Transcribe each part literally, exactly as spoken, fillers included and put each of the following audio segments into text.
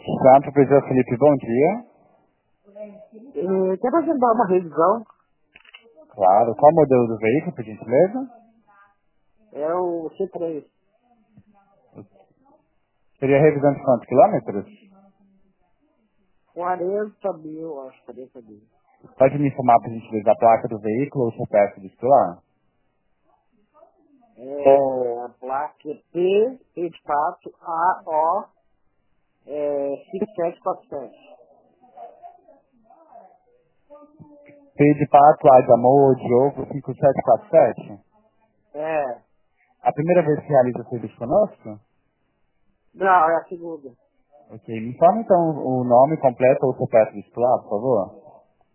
Santo Pessoa Felipe, bom dia. Eh, quero agendar uma revisão. Claro. Qual modelo do veículo, por gentileza? É o C três. Seria revisão de quantos quilômetros? quarenta mil, acho, quarenta mil. Pode me informar, por gentileza, a placa do veículo ou o C P F do titular? É, a placa é P, P de pato, A, O, é, cinco sete quatro sete. P de pato, A de amor, Diogo, cinco sete quatro sete. É, A primeira vez que realiza o serviço conosco? não, é a segunda. Ok. Me informa, então, o nome completo ou o C P F do titular, por favor?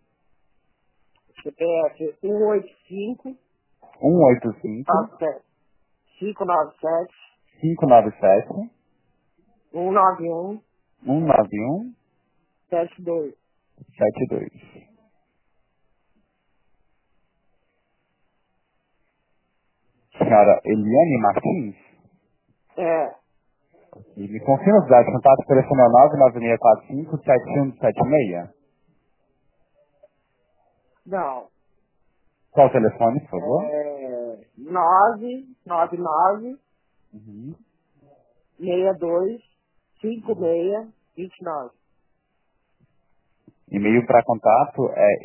C P F um oito cinco, um oito cinco, cinco nove sete, cinco nove sete, um nove um, um nove um sete dois. sete dois. Senhora Eliane Martins? É, E me confirma os dados de contato, telefone é nove nove seis quatro cinco sete um sete seis. não. Qual o telefone, por favor? É nove nove nove, Uhum. seis dois, cinco seis, vinte e nove. E-mail para contato é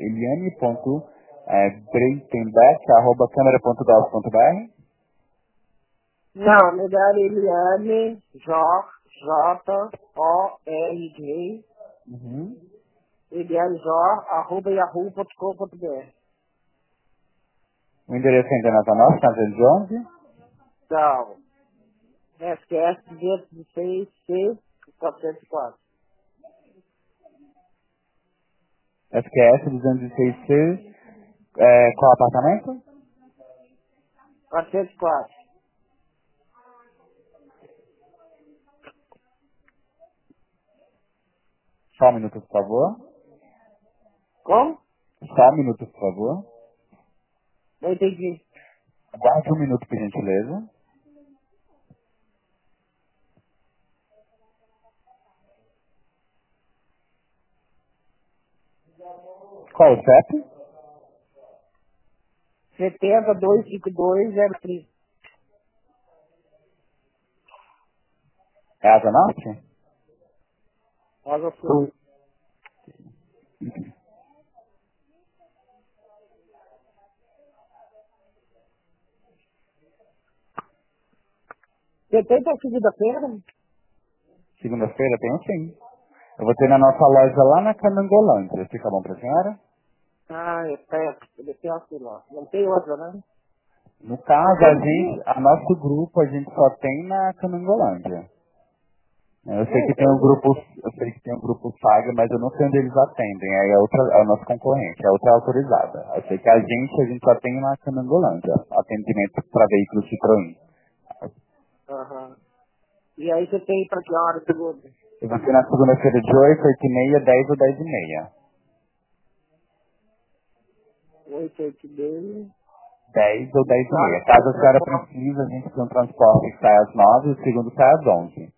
eliane.breitenbeck arroba câmera ponto gov ponto br. Não, melhor Eliane, J, J, O, R, G, Uhum. Eliane J, arroba yahoo ponto com ponto br. O endereço ainda na nossa, na duzentos e onze. Então, S Q S duzentos e seis, C, quatrocentos e quatro. S Q S duzentos e seis C. É, qual apartamento? quatrocentos e quatro. Só um minuto, por favor. Como? Só um minuto, por favor. Não entendi. Aguarde um minuto, por gentileza. Qual o C E P? setenta, duzentos e cinquenta e dois, zero três. É Asa Norte? Rosa Sul. Você tem pra segunda-feira? Segunda-feira tem sim. Eu vou ter na nossa loja lá na Canangolândia. Fica bom pra senhora? Ah, é perto. Ele tem aqui lá. Não tem outra, né? No Não caso, a tem gente, dia. a nosso grupo, a gente só tem na Canangolândia. Eu sei Não, que tem um tem. grupo, eu sei que tem um grupo Saga, mas eu não sei onde eles atendem. Aí é outra, é o nosso concorrente, é outra autorizada. Eu sei que a gente, a gente só tem na Canangolândia, atendimento para veículos Citroën. Aham. E aí você tem pra que hora, segunda? Eu vou ter na segunda-feira de oito, oito e meia, dez ou dez e meia. Oito, oito e meia. Dez ou dez Que e hora meia. que tem Caso a senhora transporte? precise, a gente tem um transporte que sai às nove e o segundo sai às onze.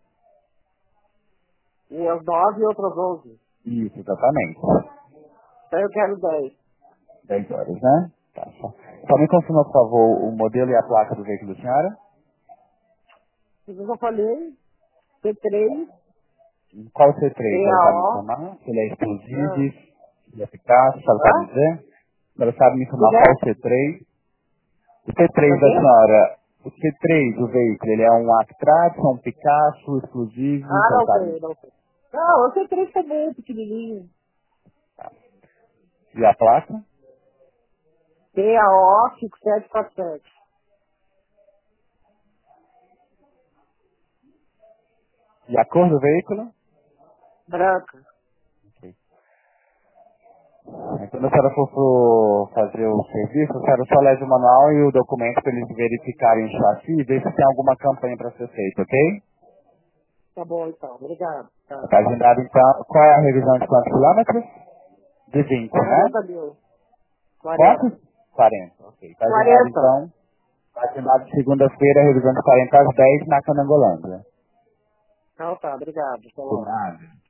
Umas nove e outras onze. Isso, exatamente. Então eu quero dez. Dez horas, né? Tá, só. Só me confirma, por favor, o modelo e a placa do veículo da senhora. Como eu já falei, C três, Qual o C três? Ela sabe me P A O. informar? Se ele é exclusivo, Não. se ele é eficaz, se ela sabe me Hã? dizer? Se ela sabe me informar Diga? qual o C três? O C três Pra da quê? senhora, o C três do veículo, ele é um Actrat, um Picasso, exclusivo, Ah, se ela não sabe. sei, não sei. Não, o C três também, pequenininho. E a placa? P A O cinco sete quatro sete. E a cor do veículo? Branca. Ok. Aí, quando a senhora for pro fazer o serviço, a senhora só leva o manual e o documento para eles verificarem o chassi e ver se tem alguma campanha para ser feita, ok? Tá bom, então. Obrigado. Tá. Está agendado, então. Qual é a revisão de quantos quilômetros? De vinte, né? quarenta mil. quarenta. Quantos? quarenta. Ok. Está agendado, quarenta. então. Está agendado segunda-feira, revisão de quarenta às dez na Canangolândia. Então tá, obrigado. Até Por logo. nada.